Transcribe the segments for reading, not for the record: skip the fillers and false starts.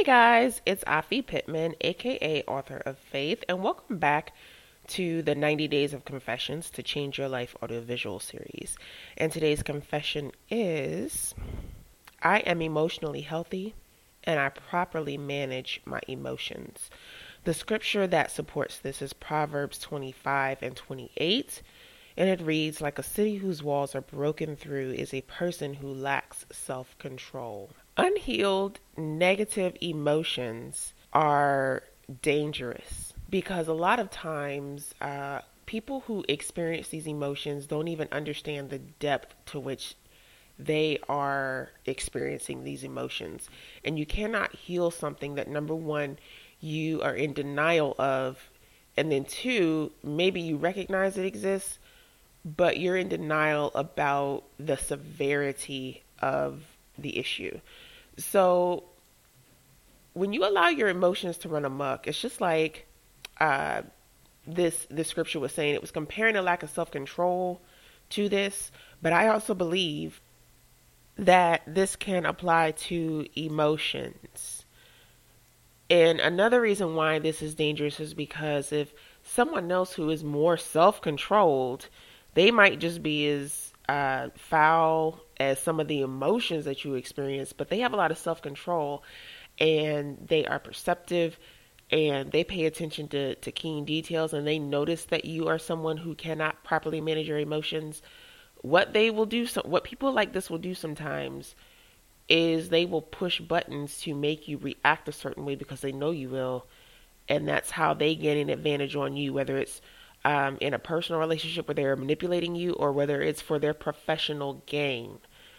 Hey guys, it's Afi Pittman, aka Author of Faith, and welcome back to the 90 Days of Confessions to Change Your Life audiovisual series. And today's confession is I am emotionally healthy and I properly manage my emotions. The scripture that supports this is Proverbs 25 and 28, and it reads, like a city whose walls are broken through is a person who lacks self control. Unhealed negative emotions are dangerous because a lot of times people who experience these emotions don't even understand the depth to which they are experiencing these emotions. And you cannot heal something that, number one, you are in denial of, and then two, maybe you recognize it exists, but you're in denial about the severity of the issue. So when you allow your emotions to run amok, it's just like uh, this scripture was saying. It was comparing a lack of self control to this, but I also believe that this can apply to emotions. And another reason why this is dangerous is because if someone else who is more self controlled, they might just be as foul as some of the emotions that you experience, but they have a lot of self control and they are perceptive and they pay attention to keen details and they notice that you are someone who cannot properly manage your emotions. What they will do, what people like this will do sometimes is they will push buttons to make you react a certain way because they know you will, and that's how they gain an advantage on you, whether it's in a personal relationship where they're manipulating you or whether it's for their professional gain.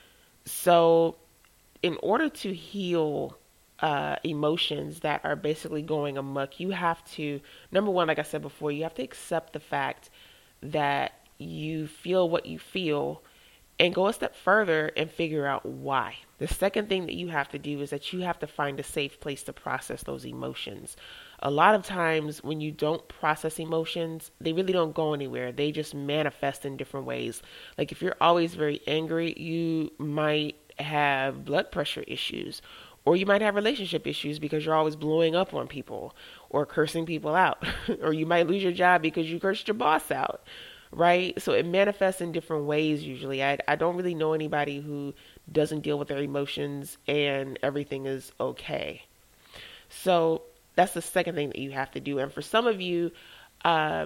So, in order to heal emotions that are basically going amok, you have to, number one, like I said before, you have to accept the fact that you feel what you feel and go a step further and figure out why. The second thing that you have to do is that you have to find a safe place to process those emotions. A lot of times when you don't process emotions, they really don't go anywhere. They just manifest in different ways. Like if you're always very angry, you might have blood pressure issues, or you might have relationship issues because you're always blowing up on people or cursing people out, or you might lose your job because you cursed your boss out, right? So it manifests in different ways usually. I don't really know anybody who doesn't deal with their emotions and everything is okay. So that's the second thing that you have to do. And for some of you, uh,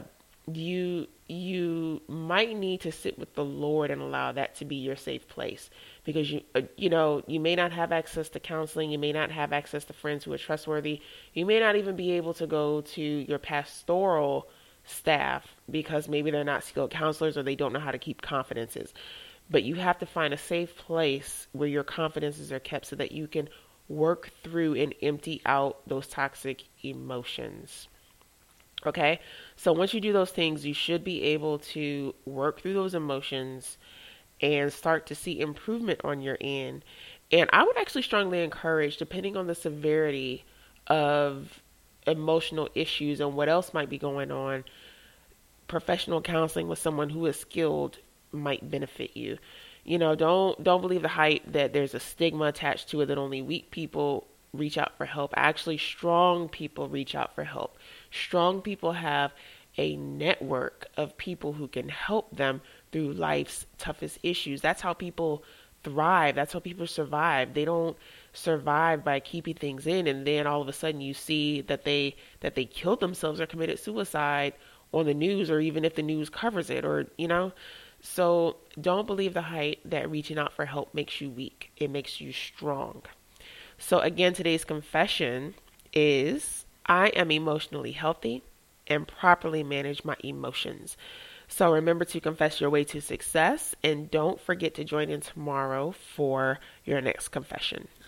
you might need to sit with the Lord and allow that to be your safe place because you may not have access to counseling, you may not have access to friends who are trustworthy, you may not even be able to go to your pastoral staff because maybe they're not skilled counselors or they don't know how to keep confidences. But you have to find a safe place where your confidences are kept so that you can work through and empty out those toxic emotions. Okay? So once you do those things, you should be able to work through those emotions and start to see improvement on your end. And I would actually strongly encourage, depending on the severity of emotional issues and what else might be going on, professional counseling with someone who is skilled might benefit you. Don't believe the hype that there's a stigma attached to it that only weak people reach out for help. Actually, strong people reach out for help. Strong people have a network of people who can help them through life's toughest issues. That's how people thrive. That's how people survive. They don't survive by keeping things in and then all of a sudden you see that they killed themselves or committed suicide on the news, or even if the news covers it, or. So don't believe the hype that reaching out for help makes you weak. It makes you strong. So again, today's confession is I am emotionally healthy and properly manage my emotions. So remember to confess your way to success and don't forget to join in tomorrow for your next confession.